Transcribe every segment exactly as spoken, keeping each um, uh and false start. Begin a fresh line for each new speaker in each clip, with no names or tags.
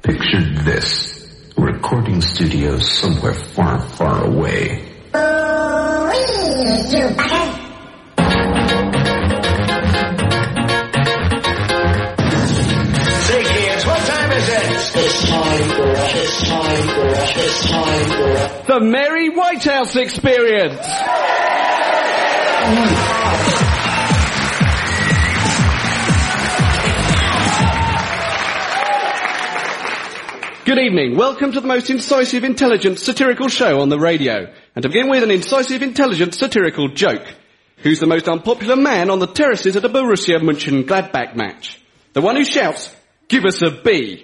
Picture this. A recording studio somewhere far, far away.
Say, kids, what time is it?
It's time for us, it's time for us, it's time for us.
The Merry White House Experience! Good evening. Welcome to the most incisive, intelligent, satirical show on the radio. And to begin with, an incisive, intelligent, satirical joke. Who's the most unpopular man on the terraces at a Borussia Mönchengladbach match? The one who shouts, "Give us a B."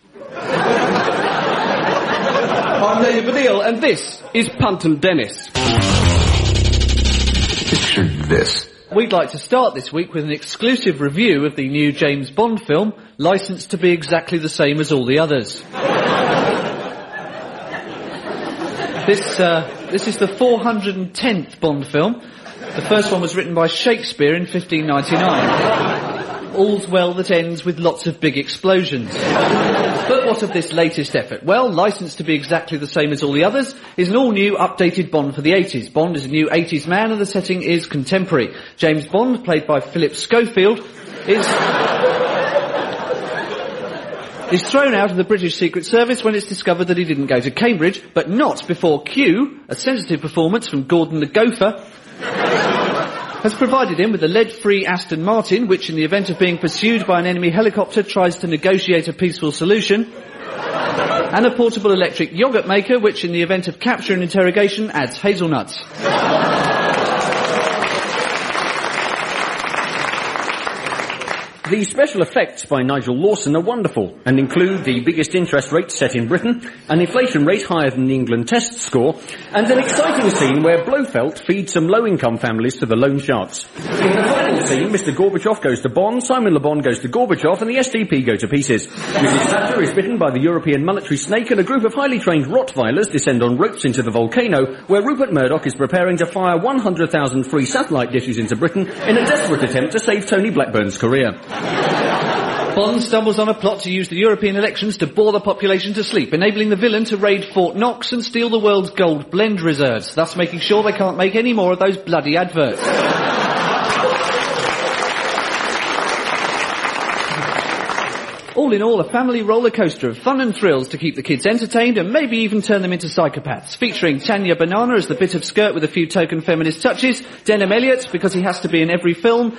I'm David Baddiel, and this is Punt and Dennis.
Picture this.
We'd like to start this week with an exclusive review of the new James Bond film, licensed to be exactly the same as all the others. This, uh, this is the four hundred tenth Bond film. The first one was written by Shakespeare in fifteen ninety-nine. All's well that ends with lots of big explosions. But what of this latest effort? Well, licensed to be exactly the same as all the others, is an all-new, updated Bond for the eighties. Bond is a new eighties man and the setting is contemporary. James Bond, played by Philip Schofield, is... is thrown out of the British Secret Service when it's discovered that he didn't go to Cambridge, but not before Q, a sensitive performance from Gordon the Gopher, has provided him with a lead-free Aston Martin, which in the event of being pursued by an enemy helicopter tries to negotiate a peaceful solution, and a portable electric yoghurt maker, which in the event of capture and interrogation adds hazelnuts.
The special effects by Nigel Lawson are wonderful and include the biggest interest rate set in Britain, an inflation rate higher than the England test score, and an exciting scene where Blofeld feeds some low-income families to the loan sharks. In the final scene, Mister Gorbachev goes to Bonn, Simon Le Bon goes to Gorbachev, and the S D P go to pieces. Missus Thatcher is bitten by the European monetary snake, and a group of highly trained Rottweilers descend on ropes into the volcano, where Rupert Murdoch is preparing to fire one hundred thousand free satellite dishes into Britain in a desperate attempt to save Tony Blackburn's career.
Bond stumbles on a plot to use the European elections to bore the population to sleep, enabling the villain to raid Fort Knox and steal the world's gold blend reserves, thus making sure they can't make any more of those bloody adverts. All in all, a family roller coaster of fun and thrills to keep the kids entertained and maybe even turn them into psychopaths. Featuring Tanya Banana as the bit of skirt with a few token feminist touches, Denham Elliott, because he has to be in every film,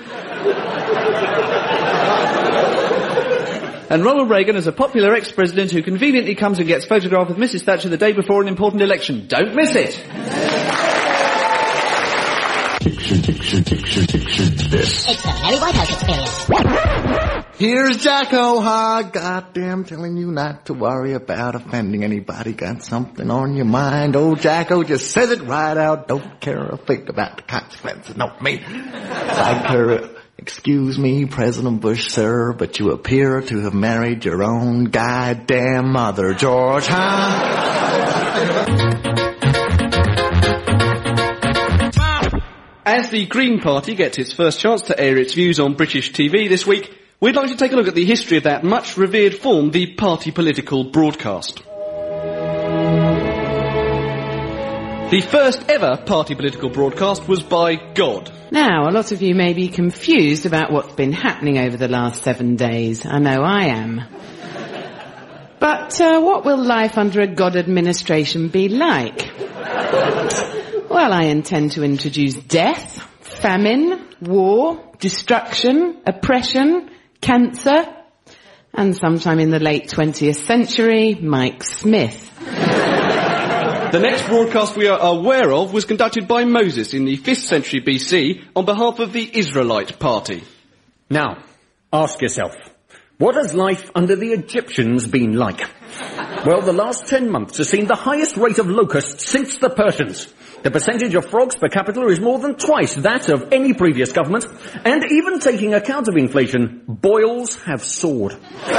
and Ronald Reagan as a popular ex-president who conveniently comes and gets photographed with Missus Thatcher the day before an important election. Don't miss it!
Picture, picture, picture, picture this.
It's the Merry White House Experience.
Here's Jacko Hogg, goddamn telling you not to worry about offending anybody. Got something on your mind? Old Jacko just says it right out. Don't care a fig about the consequences. No, me. Psycher, excuse me, President Bush, sir, but you appear to have married your own goddamn mother, George, huh?
As the Green Party gets its first chance to air its views on British T V this week, we'd like to take a look at the history of that much revered form, the party political broadcast. The first ever party political broadcast was by God.
Now, a lot of you may be confused about what's been happening over the last seven days. I know I am. But uh, what will life under a God administration be like? Well, I intend to introduce death, famine, war, destruction, oppression, cancer, and sometime in the late twentieth century, Mike Smith.
The next broadcast we are aware of was conducted by Moses in the fifth century B C on behalf of the Israelite party.
Now, ask yourself, what has life under the Egyptians been like? Well, the last ten months has seen the highest rate of locusts since the Persians. The percentage of frogs per capita is more than twice that of any previous government, and even taking account of inflation, boils have soared.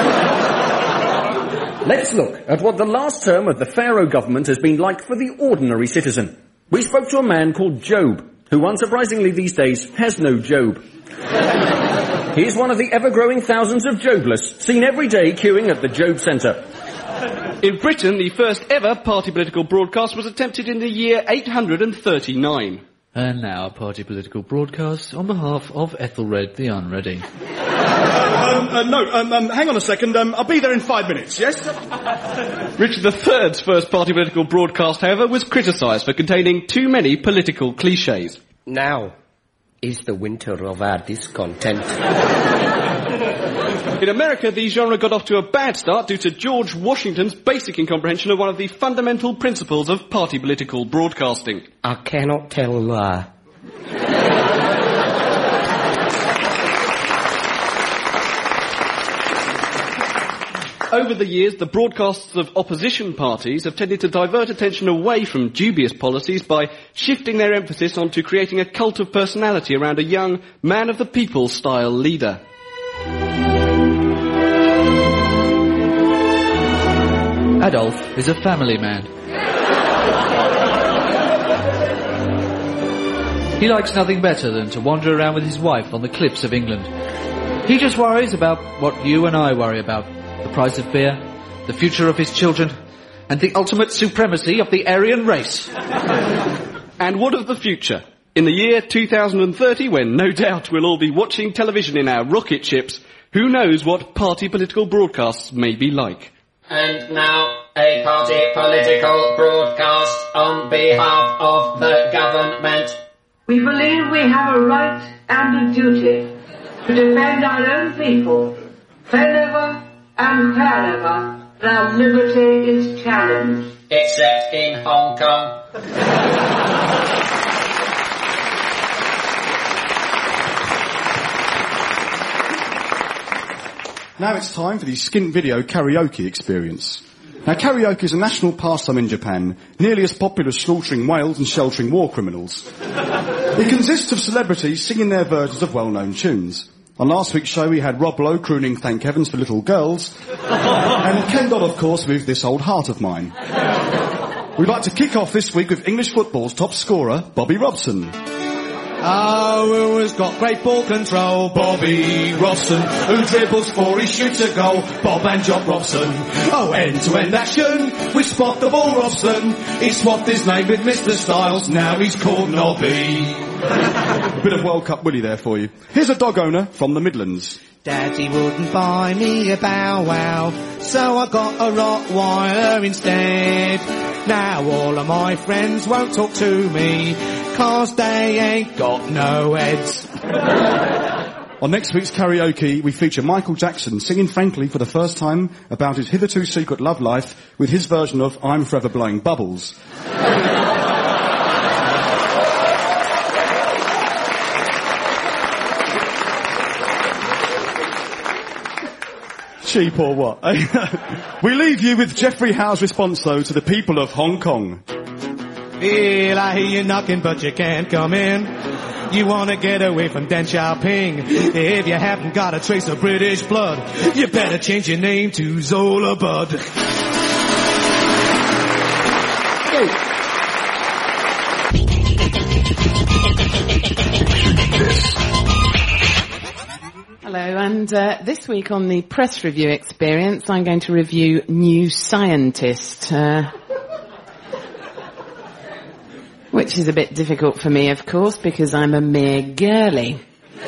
Let's look at what the last term of the Pharaoh government has been like for the ordinary citizen. We spoke to a man called Job, who unsurprisingly these days has no Job. He is one of the ever-growing thousands of Jobless, seen every day queuing at the Job Centre.
In Britain, the first ever party political broadcast was attempted in the year eight hundred thirty-nine.
And now a party political broadcast on behalf of Ethelred the Unready.
um, uh, no, um, um, hang on a second. Um, I'll be there in five minutes, yes?
Richard the Third's first party political broadcast, however, was criticised for containing too many political cliches.
Now is the winter of our discontent.
In America, the genre got off to a bad start due to George Washington's basic incomprehension of one of the fundamental principles of party political broadcasting.
I cannot tell a lie.
Over the years, the broadcasts of opposition parties have tended to divert attention away from dubious policies by shifting their emphasis onto creating a cult of personality around a young, man-of-the-people style leader.
Adolf is a family man. He likes nothing better than to wander around with his wife on the cliffs of England. He just worries about what you and I worry about. The price of beer, the future of his children, and the ultimate supremacy of the Aryan race.
And what of the future? In the year two thousand thirty, when no doubt we'll all be watching television in our rocket ships, who knows what party political broadcasts may be like?
And now, a party political broadcast on behalf of the government.
We believe we have a right and a duty to defend our own people, whenever and wherever their liberty is challenged.
Except in Hong Kong.
Now it's time for the Skint Video karaoke experience. Now, karaoke is a national pastime in Japan, nearly as popular as slaughtering whales and sheltering war criminals. It consists of celebrities singing their versions of well-known tunes. On last week's show, we had Rob Lowe crooning Thank Heavens for Little Girls, and Ken Dodd, of course, with This Old Heart of Mine. We'd like to kick off this week with English football's top scorer, Bobby Robson.
Oh, who has got great ball control? Bobby Robson. Who dribbles for he shoots a goal? Bob and Jock Robson. Oh, end-to-end action. We spot the ball, Robson. He swapped his name with Mister Styles. Now he's called Nobby.
A bit of World Cup Willie there for you. Here's a dog owner from the Midlands.
Daddy wouldn't buy me a Bow Wow, so I got a Rottweiler instead. Now all of my friends won't talk to me, cause they ain't got no heads.
On next week's karaoke, we feature Michael Jackson singing frankly for the first time about his hitherto secret love life with his version of I'm Forever Blowing Bubbles. Cheap or what? We leave you with Geoffrey Howe's response, though, to the people of Hong Kong.
Well, I hear you knocking, but you can't come in. You want to get away from Deng Xiaoping. If you haven't got a trace of British blood, you better change your name to Zola Bud.
Hello, and uh, this week on the press review experience, I'm going to review New Scientist, uh, which is a bit difficult for me, of course, because I'm a mere girly.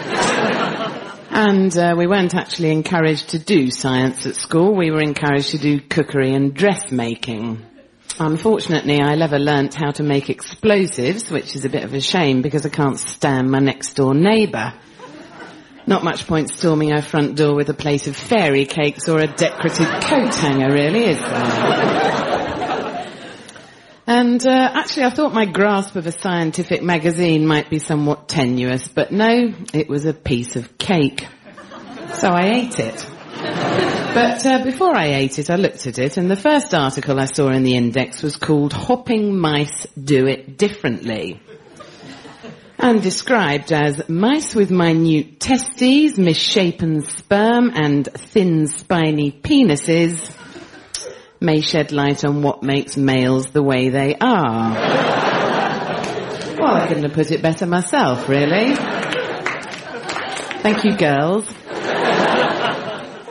And uh, we weren't actually encouraged to do science at school. We were encouraged to do cookery and dressmaking. Unfortunately, I never learnt how to make explosives, which is a bit of a shame because I can't stand my next-door neighbour. Not much point storming our front door with a plate of fairy cakes or a decorative coat hanger, really, is there? And uh, actually, I thought my grasp of a scientific magazine might be somewhat tenuous, but no, it was a piece of cake. So I ate it. But uh, before I ate it, I looked at it, and the first article I saw in the index was called Hopping Mice Do It Differently. And described as mice with minute testes, misshapen sperm and thin spiny penises may shed light on what makes males the way they are. Well, I couldn't have put it better myself, really. Thank you, girls.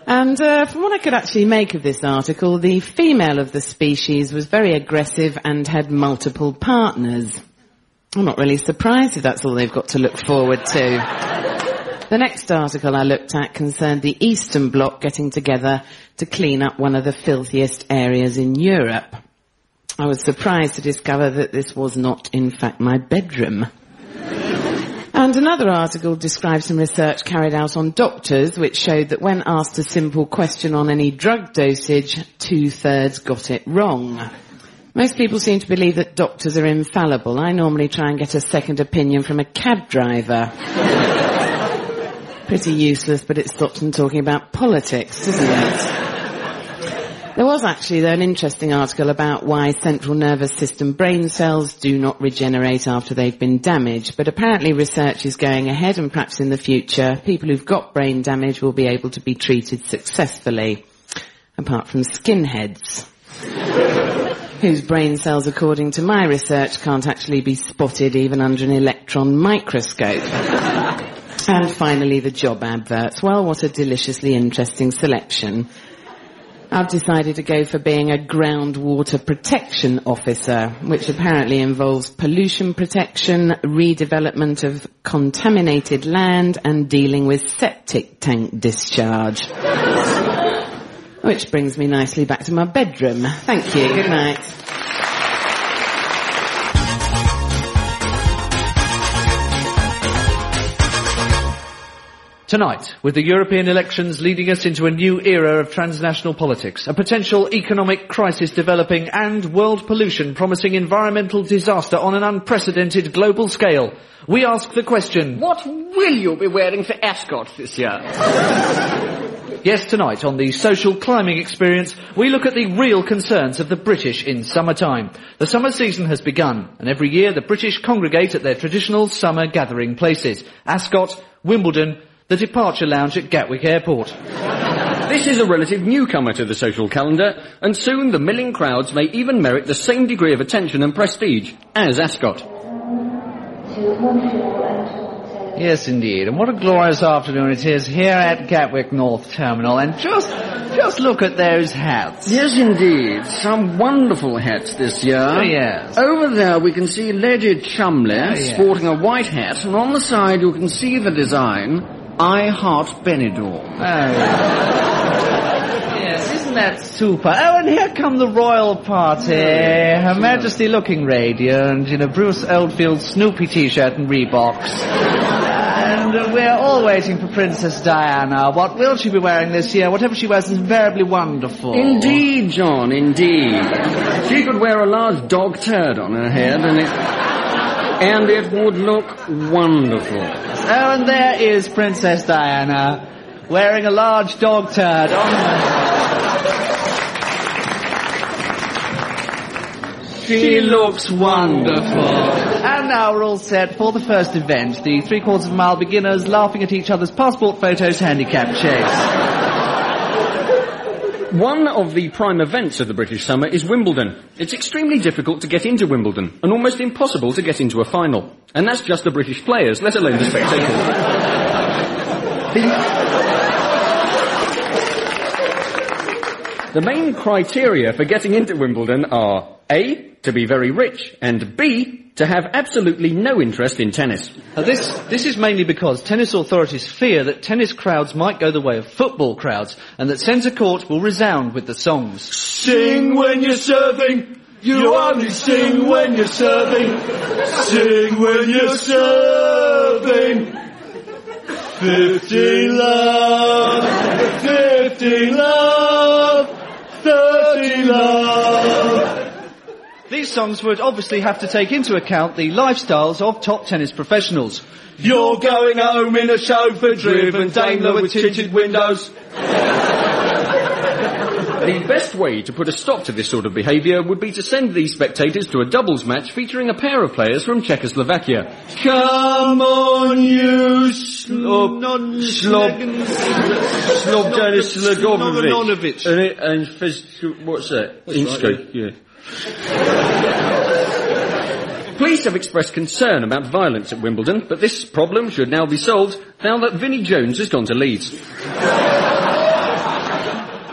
And uh, from what I could actually make of this article, the female of the species was very aggressive and had multiple partners. I'm not really surprised if that's all they've got to look forward to. The next article I looked at concerned the Eastern Bloc getting together to clean up one of the filthiest areas in Europe. I was surprised to discover that this was not, in fact, my bedroom. And another article describes some research carried out on doctors, which showed that when asked a simple question on any drug dosage, two-thirds got it wrong. Most people seem to believe that doctors are infallible. I normally try and get a second opinion from a cab driver. Pretty useless, but it stops them talking about politics, doesn't it? There was actually, though, an interesting article about why central nervous system brain cells do not regenerate after they've been damaged, but apparently research is going ahead, and perhaps in the future people who've got brain damage will be able to be treated successfully, apart from skinheads, whose brain cells, according to my research, can't actually be spotted even under an electron microscope. And finally, the job adverts. Well, what a deliciously interesting selection. I've decided to go for being a groundwater protection officer, which apparently involves pollution protection, redevelopment of contaminated land, and dealing with septic tank discharge. Which brings me nicely back to my bedroom. Thank you. Good night.
Tonight, with the European elections leading us into a new era of transnational politics, a potential economic crisis developing, and world pollution promising environmental disaster on an unprecedented global scale, we ask the question,
what will you be wearing for Ascot this year?
Yes, tonight on the Social Climbing Experience, we look at the real concerns of the British in summertime. The summer season has begun, and every year the British congregate at their traditional summer gathering places. Ascot, Wimbledon, the departure lounge at Gatwick Airport.
This is a relative newcomer to the social calendar, and soon the milling crowds may even merit the same degree of attention and prestige as Ascot.
Yes, indeed. And what a glorious afternoon it is here at Gatwick North Terminal. And just, just look at those hats.
Yes, indeed. Some wonderful hats this year.
Oh, yes.
Over there we can see Lady Cholmondeley
Oh, yes.
sporting a white hat, and on the side you can see the design, I Heart Benidorm.
Oh, yes, isn't that super? Oh, and here come the royal party. Her Majesty looking radiant in a Bruce Oldfield Snoopy t-shirt and Reeboks. And uh, we're all waiting for Princess Diana. What will she be wearing this year? Whatever she wears is invariably wonderful.
Indeed, John, indeed. She could wear a large dog turd on her head, and it, and it would look wonderful.
Oh, and there is Princess Diana, wearing a large dog turd on her. She looks wonderful. And now we're all set for the first event, the three quarters of a mile beginners laughing at each other's passport photos handicap chase.
One of the prime events of the British summer is Wimbledon. It's extremely difficult to get into Wimbledon, and almost impossible to get into a final. And that's just the British players, let alone the spectators. The main criteria for getting into Wimbledon are A, to be very rich, and B, to have absolutely no interest in tennis.
Now this, this is mainly because tennis authorities fear that tennis crowds might go the way of football crowds, and that centre court will resound with the songs.
Sing when you're serving, you only sing when you're serving. Sing when you're serving. Fifty love, fifty love, thirty love.
These songs would obviously have to take into account the lifestyles of top tennis professionals.
You're going home in a chauffeur-driven Daimler with tinted windows.
The best way to put a stop to this sort of behaviour would be to send these spectators to a doubles match featuring a pair of players from Czechoslovakia.
Come on, you slob, slob, slob, Dennis Slagovovic. And, it, and phys- what's that? Insko, yeah.
Police have expressed concern about violence at Wimbledon, but this problem should now be solved now that Vinnie Jones has gone to Leeds.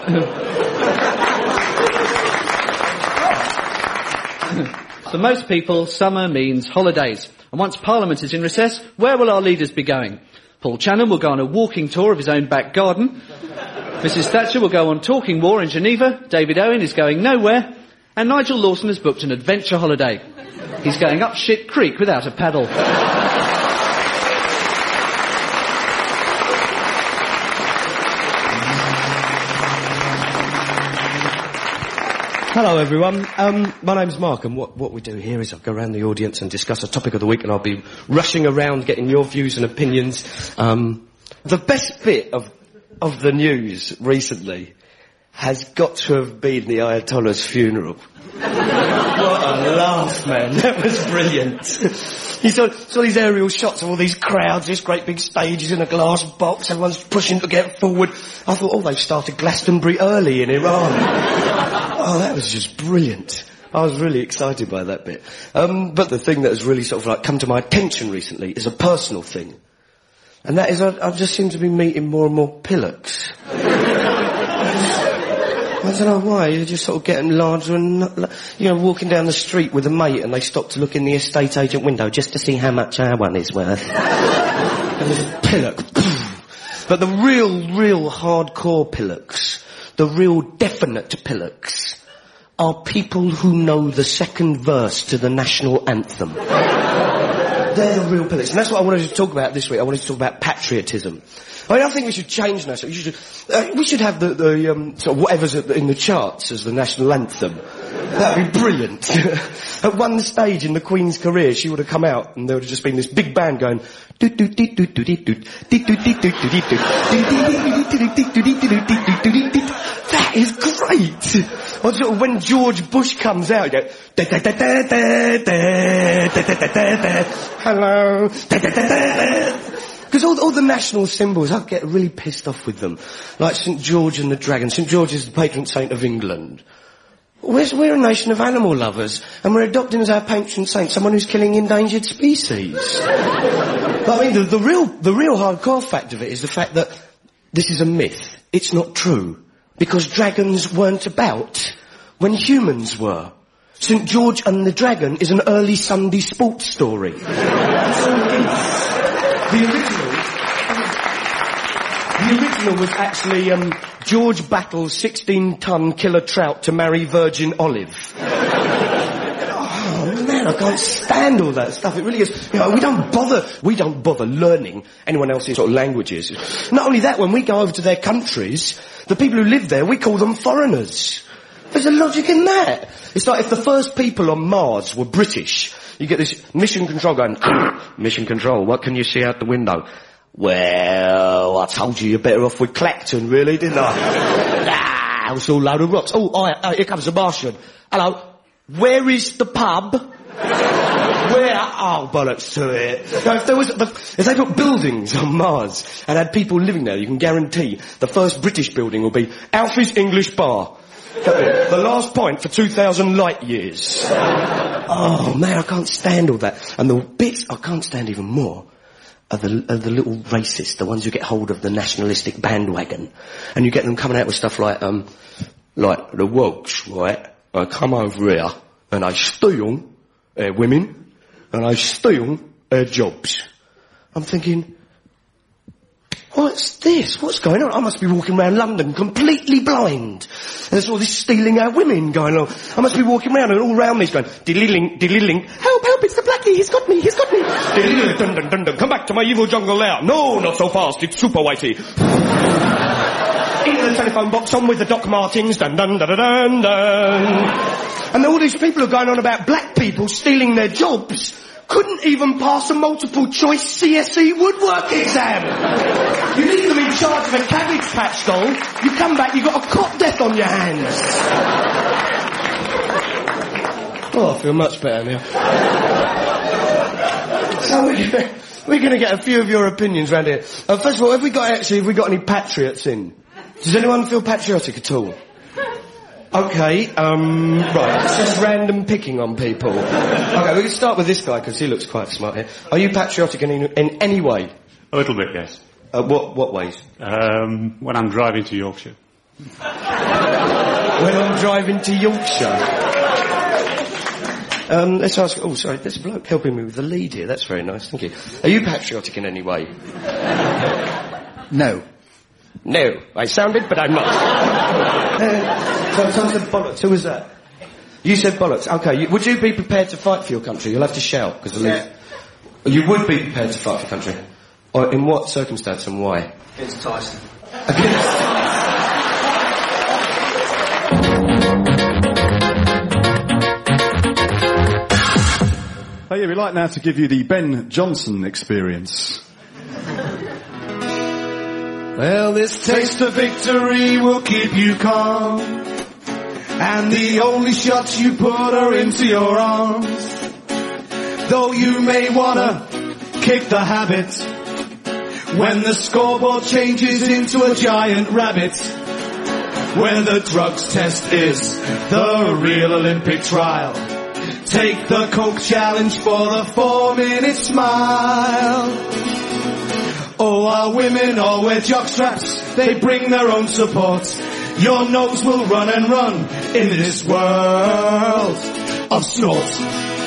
For most people, summer means holidays. And once Parliament is in recess, where will our leaders be going? Paul Channon will go on a walking tour of his own back garden. Missus Thatcher will go on talking war in Geneva. David Owen is going nowhere. And Nigel Lawson has booked an adventure holiday. He's going up shit creek without a paddle.
Hello everyone, um, my name's Mark, and what, what we do here is I go around the audience and discuss a topic of the week, and I'll be rushing around getting your views and opinions. Um, the best bit of, of the news recently has got to have been the Ayatollah's funeral. What a laugh, man, that was brilliant. You saw, saw these aerial shots of all these crowds, this great big stages in a glass box, everyone's pushing to get forward. I thought, oh, they've started Glastonbury early in Iran. Oh, that was just brilliant. I was really excited by that bit. Um, but the thing that has really sort of like come to my attention recently is a personal thing. And that is I, I just seem to be meeting more and more pillocks. I don't know why, you're just sort of getting larger and, you know, walking down the street with a mate and they stop to look in the estate agent window just to see how much our one is worth. And there's a pillock. But the real, real hardcore pillocks, the real definite pillocks, are people who know the second verse to the national anthem. They're the real pillocks. And that's what I wanted to talk about this week. I wanted to talk about patriotism. I mean, I think we should change now. So we should, uh, we should have the, the um, sort of whatever's in the charts as the national anthem. That'd be brilliant. At one stage in the Queen's career, she would have come out and there would have just been this big band going. That is great. Or sort of when George Bush comes out, you go. Hello. Because all, all the national symbols, I get really pissed off with them. Like Saint George and the Dragon. Saint George is the patron saint of England. We're, we're a nation of animal lovers, and we're adopting as our patron saint someone who's killing endangered species. But I mean, the, the real, the real hardcore fact of it is the fact that this is a myth. It's not true. Because dragons weren't about when humans were. Saint George and the Dragon is an early Sunday sports story. That's all it is. The original, the original was actually um, George battles sixteen-ton killer trout to marry Virgin Olive. Oh man, I can't stand all that stuff. It really is. You know, we don't bother. We don't bother learning anyone else's sort of languages. Not only that, when we go over to their countries, the people who live there, we call them foreigners. There's a logic in that. It's like if the first people on Mars were British. You get this mission control going, mission control, what can you see out the window? Well, I told you you're better off with Clacton, really, didn't I? Ah, it's all load of rocks. Oh, oh, oh, here comes a Martian. Hello, where is the pub? Where? Oh, bollocks to it. Now, if there was, if they put buildings on Mars and had people living there, you can guarantee the first British building will be Alfie's English Bar. The last point for two thousand light years. Oh man, I can't stand all that. And the bits I can't stand even more are the, are the little racists, the ones who get hold of the nationalistic bandwagon. And you get them coming out with stuff like, um, like the Welsh, right? I come over here and I steal their women and I steal their jobs. I'm thinking, what's this? What's going on? I must be walking around London completely blind. There's all this stealing our women going on. I must be walking around and all round me going, diddly-link, diddly-link, help, help, it's the blackie, he's got me, he's got me. Diddly-link, dun, dun, dun, dun, come back to my evil jungle now. No, not so fast, it's super whitey. Into the telephone box, on with the Doc Martens, dun, dun, dun, dun, dun, dun. And all these people are going on about black people stealing their jobs. Couldn't even pass a multiple choice C S E woodwork exam. You leave them in charge of a cabbage patch doll, you come back, you've got a cot death on your hands. Oh, I feel much better now. So we're, we're going to get a few of your opinions around here. Uh, first of all, have we got actually, have we got any patriots in? Does anyone feel patriotic at all? Okay, um, right, it's just random picking on people. Okay, we can start with this guy, because he looks quite smart here. Are you patriotic in, in any way?
A little bit, yes.
Uh, what, what ways?
Um, when I'm driving to Yorkshire.
when I'm driving to Yorkshire. Um, let's ask... Oh, sorry, there's a bloke helping me with the lead here. That's very nice, thank you. Are you patriotic in any way?
No.
No. I sounded, but I'm not. uh, so, so the bollocks. Who was that? You said bollocks. Okay, you, would you be prepared to fight for your country? You'll have to shout, because the lead... Yeah. You would be prepared to fight for your country? Or in what circumstance and why?
Against Tyson.
Against...
Oh yeah, we'd like now to give you the Ben Johnson experience.
Well, this taste of victory will keep you calm, and the only shots you put are into your arms. Though you may wanna kick the habit, when the scoreboard changes into a giant rabbit, where the drugs test is the real Olympic trial. Take the Coke challenge for the four-minute smile. Oh, our women all wear jockstraps, they bring their own support. Your nose will run and run in this world of snort.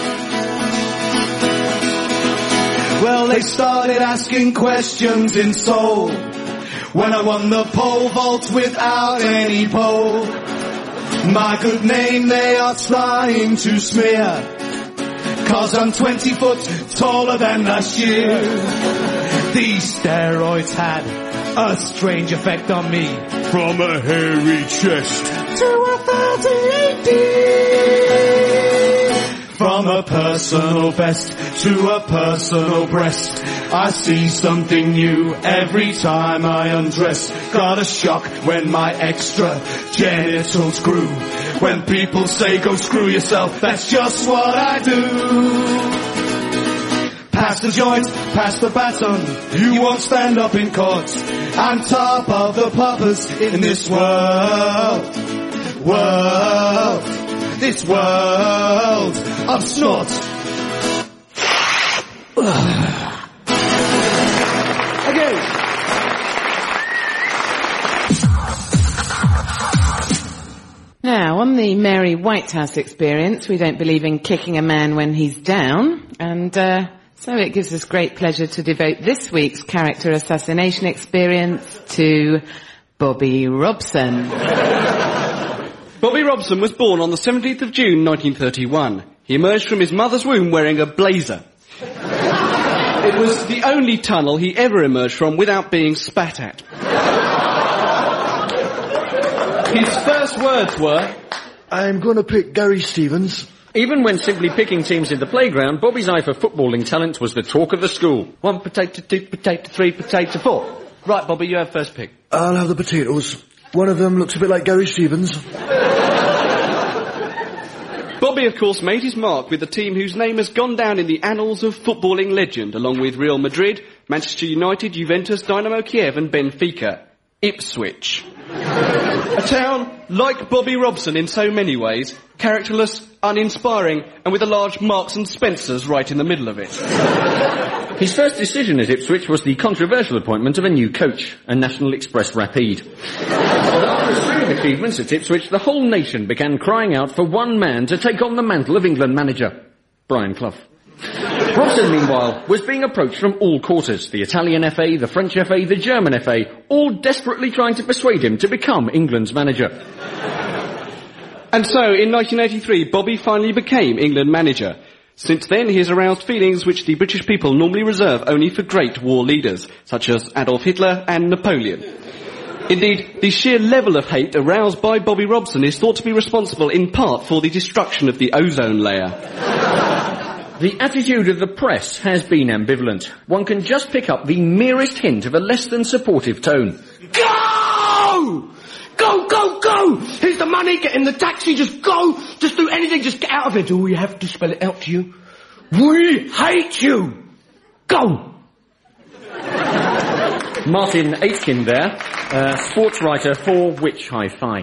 Well, they started asking questions in Seoul when I won the pole vault without any pole. My good name they are trying to smear, 'cause I'm twenty foot taller than last year. These steroids had a strange effect on me, from a hairy chest to a thirty-eight D. From a personal best to a personal breast, I see something new every time I undress. Got a shock when my extra genitals grew. When people say go screw yourself, that's just what I do. Pass the joint, pass the baton, you won't stand up in court. I'm top of the poppers in this world, world, this world of snort. Again.
Now, on the Mary Whitehouse experience, we don't believe in kicking a man when he's down, and uh, so it gives us great pleasure to devote this week's character assassination experience to Bobby Robson.
Bobby Robson was born on the seventeenth of June nineteen thirty-one. He emerged from his mother's womb wearing a blazer. It was the only tunnel he ever emerged from without being spat at. His first words were,
I'm going to pick Gary Stevens.
Even when simply picking teams in the playground, Bobby's eye for footballing talent was the talk of the school.
One potato, two potato, three potato, four. Right, Bobby, you have first pick.
I'll have the potatoes. One of them looks a bit like Gary Stevens.
Bobby, of course, made his mark with a team whose name has gone down in the annals of footballing legend, along with Real Madrid, Manchester United, Juventus, Dynamo Kiev and Benfica. Ipswich. A town like Bobby Robson in so many ways, characterless, uninspiring, and with a large Marks and Spencer's right in the middle of it.
His first decision at Ipswich was the controversial appointment of a new coach, a National Express Rapide. But after a string of achievements at Ipswich, the whole nation began crying out for one man to take on the mantle of England manager, Brian Clough. Robson, meanwhile, was being approached from all quarters, the Italian F A, the French F A, the German F A, all desperately trying to persuade him to become England's manager.
And so, in nineteen eighty-three, Bobby finally became England manager. Since then, he has aroused feelings which the British people normally reserve only for great war leaders, such as Adolf Hitler and Napoleon. Indeed, the sheer level of hate aroused by Bobby Robson is thought to be responsible in part for the destruction of the ozone layer.
The attitude of the press has been ambivalent. One can just pick up the merest hint of a less than supportive tone.
Go! Go, go, go! Here's the money, get in the taxi, just go! Just do anything, just get out of it. Do we have to spell it out to you? We hate you! Go!
Martin Aitken there, uh, sports writer for Which Hi-Fi.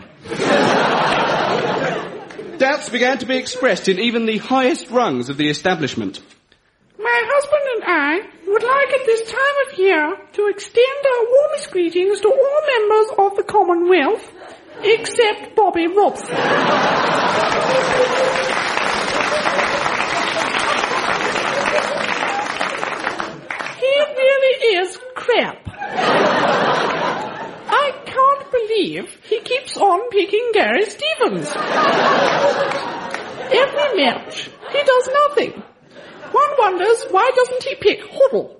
Doubts began to be expressed in even the highest rungs of the establishment.
My husband and I would like at this time of year to extend our warmest greetings to all members of the Commonwealth, except Bobby Robson. He really is crap. I can't believe he keeps on picking Gary Stevens. Every match, he does nothing. One wonders, why doesn't he pick Hoddle?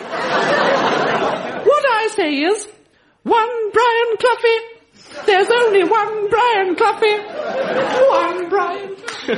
What I say is, one Brian Cloughy. There's only one Brian Cloughy. One Brian.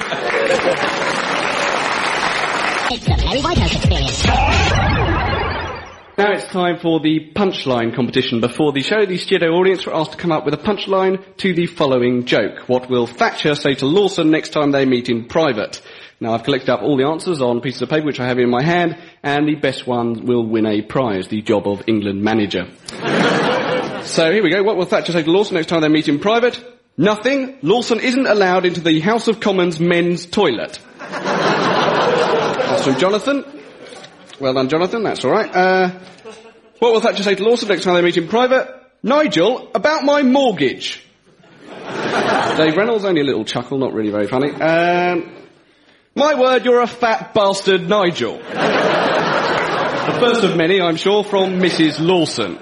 It's the Mary Whitehouse Experience.
Now it's time for the punchline competition. Before the show, the studio audience were asked to come up with a punchline to the following joke. What will Thatcher say to Lawson next time they meet in private? Now, I've collected up all the answers on pieces of paper, which I have in my hand, and the best one will win a prize, the job of England manager. So, here we go. What will Thatcher say to Lawson next time they meet in private? Nothing. Lawson isn't allowed into the House of Commons men's toilet. That's from Jonathan. Well done, Jonathan. That's all right. Uh, what will Thatcher say to Lawson next time they meet in private? Nigel, about my mortgage. Dave Reynolds, only a little chuckle, not really very funny. Um... My word, you're a fat bastard, Nigel. The first of many, I'm sure, from Missus Lawson.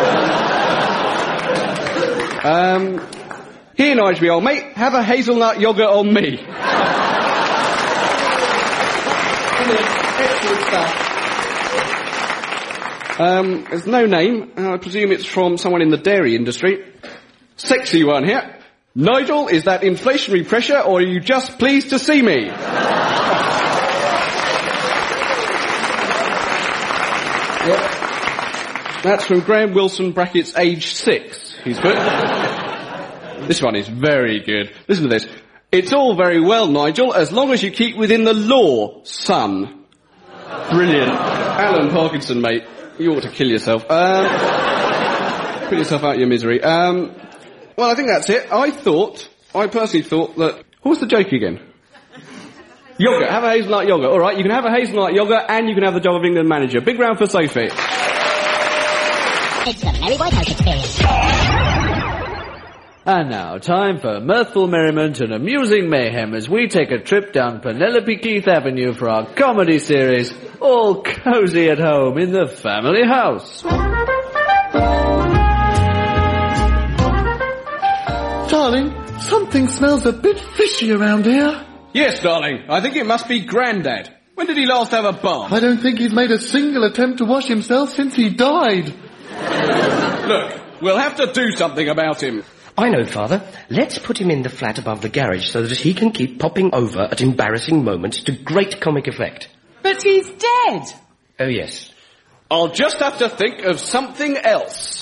Um, here, Nigel, me old mate, have a hazelnut yoghurt on me. Excellent stuff. Um, there's no name. I presume it's from someone in the dairy industry. Sexy one here. Nigel, is that inflationary pressure, or are you just pleased to see me? Yep. That's from Graham Wilson, brackets, age six, he's put. This one is very good. Listen to this. It's all very well, Nigel, as long as you keep within the law, son. Brilliant. Alan Parkinson, mate. You ought to kill yourself. Um, put yourself out of your misery. Um... Well, I think that's it. I thought, I personally thought that... What was the joke again? Yoghurt. Have a hazelnut yoghurt. All right, you can have a hazelnut yoghurt and you can have the job of England manager. Big round for Sophie.
It's the Mary Whitehouse Experience.
And now, time for mirthful merriment and amusing mayhem as we take a trip down Penelope Keith Avenue for our comedy series, All Cosy at Home in the Family House.
Darling, something smells a bit fishy around here.
Yes, darling. I think it must be Grandad. When did he last have a bath?
I don't think he's made a single attempt to wash himself since he died.
Look, we'll have to do something about him.
I know, Father. Let's put him in the flat above the garage so that he can keep popping over at embarrassing moments to great comic effect.
But he's dead.
Oh, yes.
I'll just have to think of something else.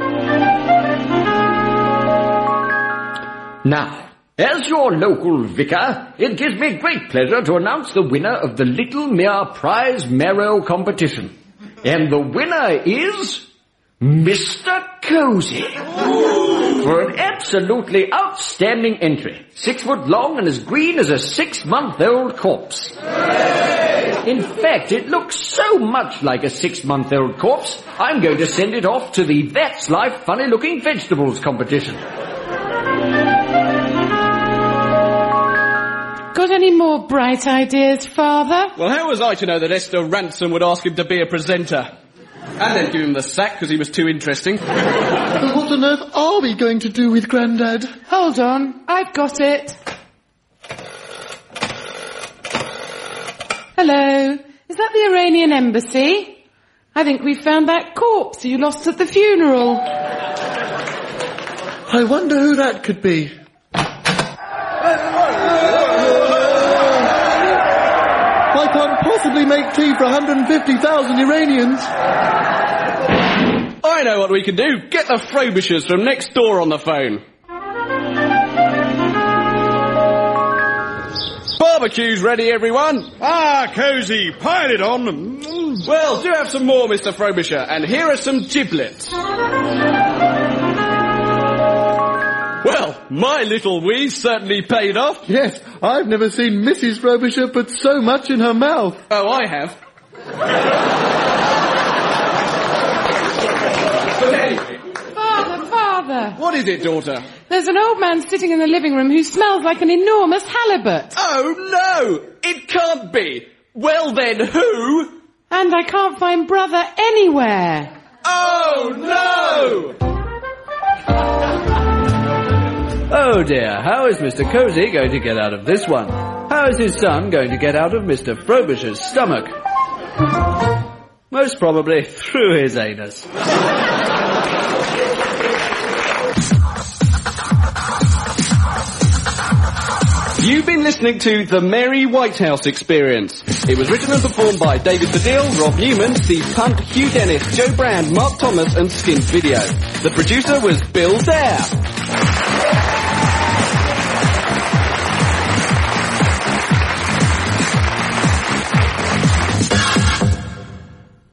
Now, as your local vicar, it gives me great pleasure to announce the winner of the Little Mere Prize Marrow competition. And the winner is... Mister Cozy. For an absolutely outstanding entry. Six foot long and as green as a six-month-old corpse. In fact, it looks so much like a six-month-old corpse, I'm going to send it off to the That's Life Funny-Looking Vegetables competition.
Got any more bright ideas, Father?
Well, how was I to know that Esther Ransom would ask him to be a presenter? And then give him the sack because he was too interesting.
But what on earth are we going to do with Grandad?
Hold on, I've got it. Hello, is that the Iranian embassy? I think we found that corpse you lost at the funeral.
I wonder who that could be. I can't possibly make tea for one hundred fifty thousand Iranians.
I know what we can do. Get the Frobishers from next door on the phone. Barbecue's ready, everyone.
Ah, Cosy, pile it on.
Well, do have some more, Mister Frobisher, and here are some giblets. Well, my little wheeze certainly paid off.
Yes, I've never seen Missus Frobisher put so much in her mouth.
Oh, I have.
Father!
What is it, daughter?
There's an old man sitting in the living room who smells like an enormous halibut.
Oh, no! It can't be! Well then, who?
And I can't find Brother anywhere.
Oh, no!
Oh dear, how is Mister Cozy going to get out of this one? How is his son going to get out of Mister Frobish's stomach? Most probably through his anus.
You've been listening to The Mary Whitehouse Experience. It was written and performed by David Baddiel, Rob Newman, Steve Punt, Hugh Dennis, Joe Brand, Mark Thomas and Skins Video. The producer was Bill Dare.